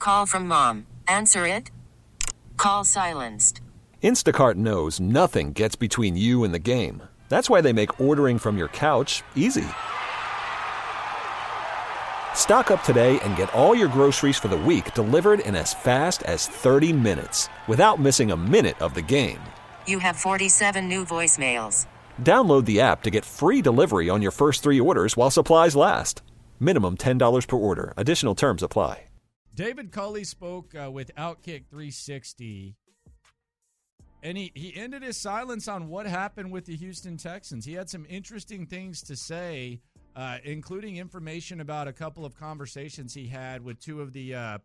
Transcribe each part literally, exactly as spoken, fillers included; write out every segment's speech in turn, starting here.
Call from mom. Answer it. Call silenced. Instacart knows nothing gets between you and the game. That's why they make ordering from your couch easy. Stock up today and get all your groceries for the week delivered in as fast as thirty minutes without missing a minute of the game. You have forty-seven new voicemails. Download the app to get free delivery on your first three orders while supplies last. Minimum ten dollars per order. Additional terms apply. David Culley spoke uh, with Outkick three sixty, and he, he ended his silence on what happened with the Houston Texans. He had some interesting things to say, uh, including information about a couple of conversations he had with two of the uh,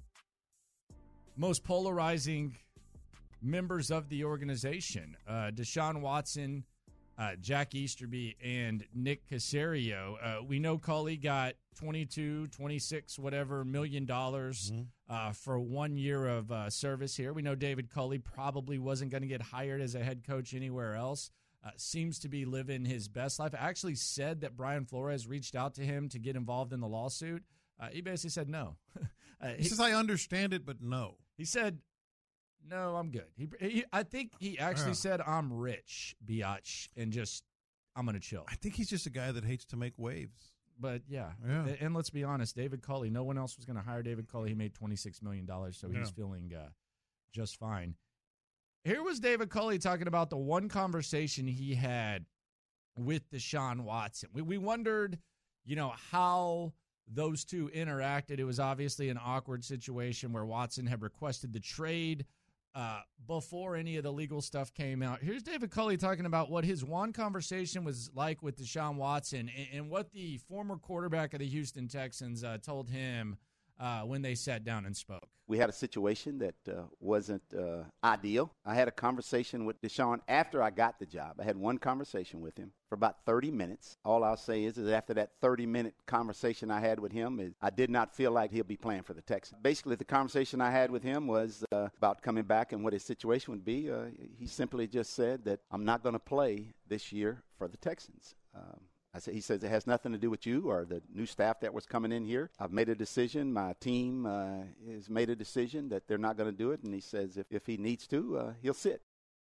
most polarizing members of the organization, uh, Deshaun Watson, uh, Jack Easterby, and Nick Caserio. Uh, we know Culley got twenty-two, twenty-six, whatever million dollars mm-hmm. uh, for one year of uh, service here. We know David Culley probably wasn't going to get hired as a head coach anywhere else. Uh, seems to be living his best life. I actually said that Brian Flores reached out to him to get involved in the lawsuit. Uh, he basically said no. uh, he, he says, I understand it, but no. He said, no, I'm good. He, he I think he actually yeah. said, I'm rich, biatch, and just, I'm going to chill. I think he's just a guy that hates to make waves. But, yeah. yeah, and let's be honest, David Culley, no one else was going to hire David Culley. He made twenty-six million dollars, so yeah. he's feeling uh, just fine. Here was David Culley talking about the one conversation he had with Deshaun Watson. We, we wondered, you know, how those two interacted. It was obviously an awkward situation where Watson had requested the trade uh, before any of the legal stuff came out. Here's David Culley talking about what his one conversation was like with Deshaun Watson and, and what the former quarterback of the Houston Texans uh, told him uh, when they sat down and spoke. We had a situation that uh, wasn't uh, ideal. I had a conversation with Deshaun after I got the job. I had one conversation with him for about thirty minutes. All I'll say is, is after that thirty-minute conversation I had with him, is I did not feel like he'll be playing for the Texans. Basically, the conversation I had with him was uh, about coming back and what his situation would be. Uh, he simply just said that I'm not going to play this year for the Texans. Um, I said, he says it has nothing to do with you or the new staff that was coming in here. I've made a decision. My team uh, has made a decision that they're not going to do it. And he says if, if he needs to, uh, he'll sit.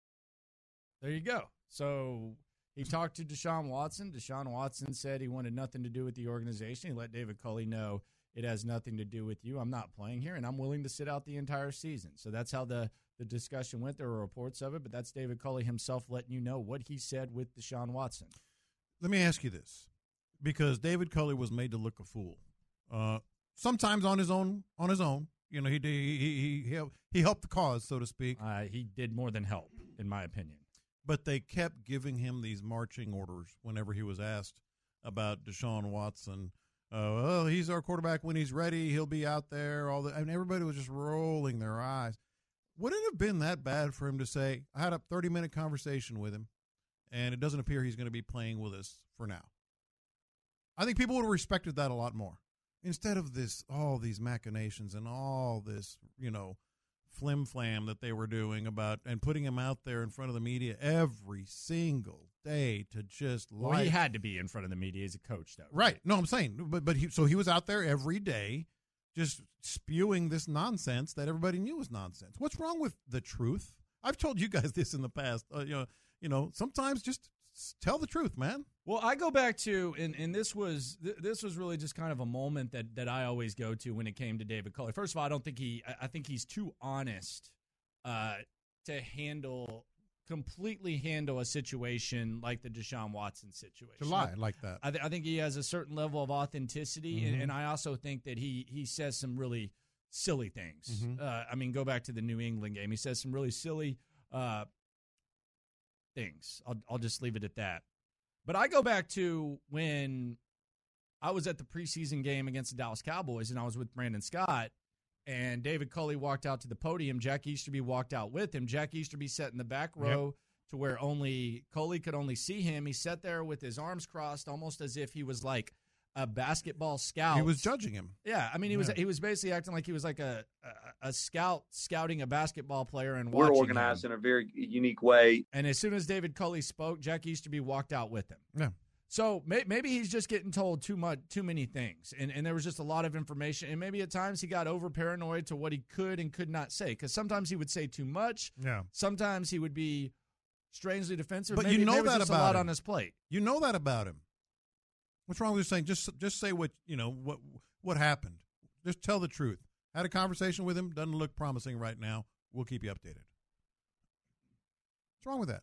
There you go. So he talked to Deshaun Watson. Deshaun Watson said he wanted nothing to do with the organization. He let David Culley know it has nothing to do with you. I'm not playing here, and I'm willing to sit out the entire season. So that's how the, the discussion went. There were reports of it, but that's David Culley himself letting you know what he said with Deshaun Watson. Let me ask you this, because David Culley was made to look a fool. Uh, sometimes on his own, on his own, you know, he he he he, he helped the cause, so to speak. Uh, he did more than help, in my opinion. But they kept giving him these marching orders whenever he was asked about Deshaun Watson. Uh, well, he's our quarterback when he's ready. He'll be out there. All the, I mean, everybody was just rolling their eyes. Would it have been that bad for him to say, I had a thirty-minute conversation with him, and it doesn't appear he's going to be playing with us for now? I think people would have respected that a lot more. Instead of this, all these machinations and all this, you know, flim-flam that they were doing about and putting him out there in front of the media every single day to just well, lie. He had to be in front of the media as a coach, though. Right. No, I'm saying, but but he, so he was out there every day just spewing this nonsense that everybody knew was nonsense. What's wrong with the truth? I've told you guys this in the past. Uh, you know, you know, sometimes just tell the truth, man. Well, I go back to, and, and this was th- this was really just kind of a moment that, that I always go to when it came to David Culley. First of all, I don't think he, I think he's too honest uh, to handle, completely handle a situation like the Deshaun Watson situation. To lie like that. I, th- I think he has a certain level of authenticity, mm-hmm. and, and I also think that he he says some really silly things. Mm-hmm. Uh, I mean, go back to the New England game. He says some really silly uh, things. I'll I'll just leave it at that. But I go back to when I was at the preseason game against the Dallas Cowboys, and I was with Brandon Scott, and David Culley walked out to the podium. Jack Easterby walked out with him. Jack Easterby sat in the back row yep. to where only Culley could only see him. He sat there with his arms crossed, almost as if he was like a basketball scout. He was judging him. Yeah, I mean, he yeah. was he was basically acting like he was like a a, a scout scouting a basketball player and we're watching organized him. in a very unique way. And as soon as David Culley spoke, Jack Easterby walked out with him. Yeah, So may, maybe he's just getting told too much, too many things, and, and there was just a lot of information, and maybe at times he got over paranoid to what he could and could not say, because sometimes he would say too much. Yeah. Sometimes he would be strangely defensive. But maybe, you know maybe that just about a lot him. on his plate. You know that about him. What's wrong with saying just just say what you know what what happened? Just tell the truth. Had a conversation with him. Doesn't look promising right now. We'll keep you updated. What's wrong with that?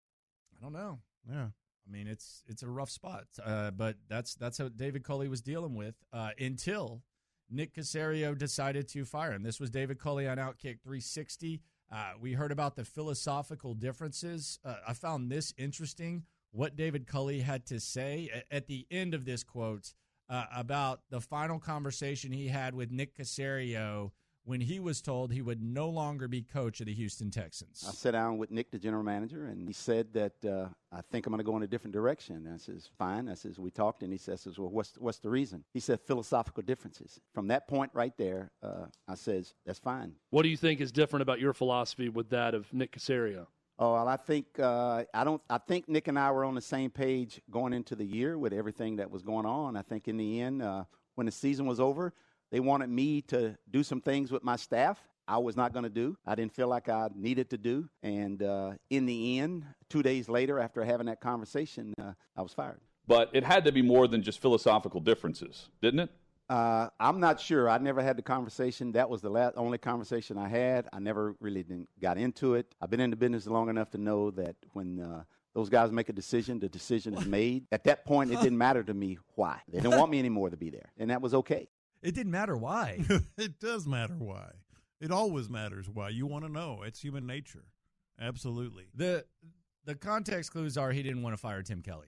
I don't know. Yeah. I mean, it's it's a rough spot, uh, but that's that's how David Culley was dealing with uh, until Nick Caserio decided to fire him. This was David Culley on Outkick three sixty. Uh, we heard about the philosophical differences. Uh, I found this interesting, what David Culley had to say at, at the end of this quote uh, about the final conversation he had with Nick Caserio when he was told he would no longer be coach of the Houston Texans. I sat down with Nick, the general manager, and he said that uh, I think I'm going to go in a different direction. I says, fine. I says, we talked, and he says, well, what's, what's the reason? He said, philosophical differences. From that point right there, uh, I says, that's fine. What do you think is different about your philosophy with that of Nick Caserio? Oh, well, I think uh, I don't. I think Nick and I were on the same page going into the year with everything that was going on. I think in the end, uh, when the season was over, they wanted me to do some things with my staff I was not going to do. I didn't feel like I needed to do. And uh, in the end, two days later, after having that conversation, uh, I was fired. But it had to be more than just philosophical differences, didn't it? Uh, I'm not sure. I never had the conversation. That was the last, only conversation I had. I never really didn't, got into it. I've been in the business long enough to know that when uh, those guys make a decision, the decision is made. At that point, it didn't matter to me why. They didn't want me anymore to be there, and that was okay. It didn't matter why. It does matter why. It always matters why. You want to know. It's human nature. Absolutely. The the context clues are he didn't want to fire Tim Kelly.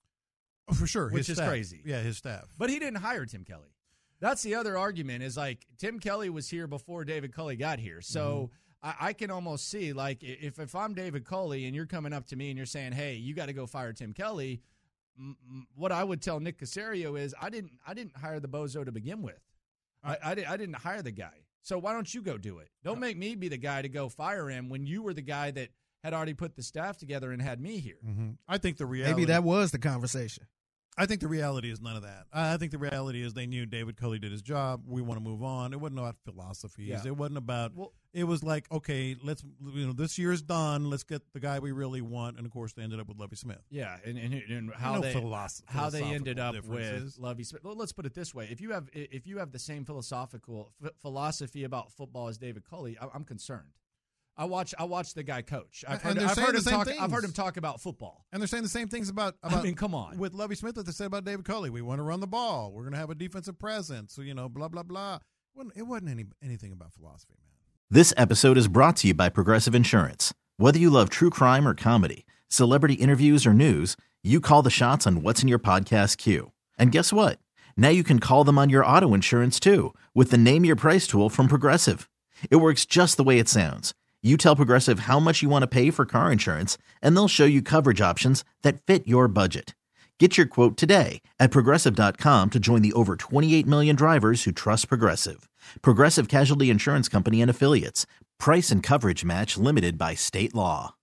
Oh, for sure. Which his is staff. crazy. Yeah, his staff. But he didn't hire Tim Kelly. That's the other argument is like Tim Kelly was here before David Culley got here. So mm-hmm. I, I can almost see like if, if I'm David Culley and you're coming up to me and you're saying, hey, you got to go fire Tim Kelly, m- m- what I would tell Nick Caserio is I didn't I didn't hire the bozo to begin with. I, I, I didn't hire the guy. So why don't you go do it? Don't make me be the guy to go fire him when you were the guy that had already put the staff together and had me here. Mm-hmm. I think the reality. Maybe that was the conversation. I think the reality is none of that. I think the reality is they knew David Culley did his job. We want to move on. It wasn't about philosophies. Yeah. It wasn't about. Well, it was like, okay, let's. You know, this year's done. Let's get the guy we really want. And of course, they ended up with Lovie Smith. Yeah, and and, and how no they philosoph- how they ended up with Lovie Smith. Well, let's put it this way: if you have if you have the same philosophical f- philosophy about football as David Culley, I, I'm concerned. I watch. I watch the guy coach. I've heard, I've heard him talk. Things. I've heard him talk about football, and they're saying the same things about. about I mean, come on, with Lovie Smith that they said about David Culley. We want to run the ball. We're going to have a defensive presence. So you know, blah blah blah. It wasn't, it wasn't any anything about philosophy, man. This episode is brought to you by Progressive Insurance. Whether you love true crime or comedy, celebrity interviews or news, you call the shots on what's in your podcast queue. And guess what? Now you can call them on your auto insurance too with the Name Your Price tool from Progressive. It works just the way it sounds. You tell Progressive how much you want to pay for car insurance, and they'll show you coverage options that fit your budget. Get your quote today at Progressive dot com to join the over twenty-eight million drivers who trust Progressive. Progressive Casualty Insurance Company and Affiliates. Price and coverage match limited by state law.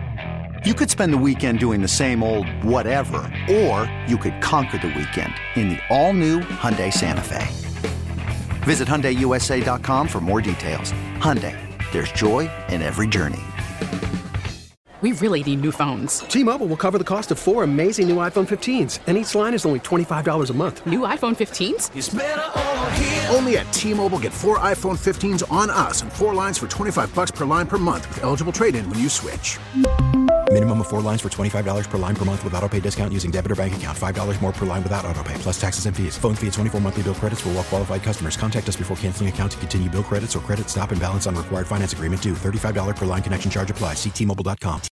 You could spend the weekend doing the same old whatever, or you could conquer the weekend in the all-new Hyundai Santa Fe. Visit Hyundai U S A dot com for more details. Hyundai. There's joy in every journey. We really need new phones. T-Mobile will cover the cost of four amazing new iPhone fifteens, and each line is only twenty-five dollars a month. New iPhone fifteens? It's better over here. Only at T-Mobile, get four iPhone fifteens on us and four lines for twenty-five bucks per line per month with eligible trade-in when you switch. Minimum of four lines for twenty-five dollars per line per month with autopay discount using debit or bank account. five dollars more per line without autopay, plus taxes and fees. Phone fee at twenty-four monthly bill credits for well-qualified customers. Contact us before canceling account to continue bill credits or credit stop and balance on required finance agreement due. thirty-five dollars per line connection charge applies. See T Mobile dot com.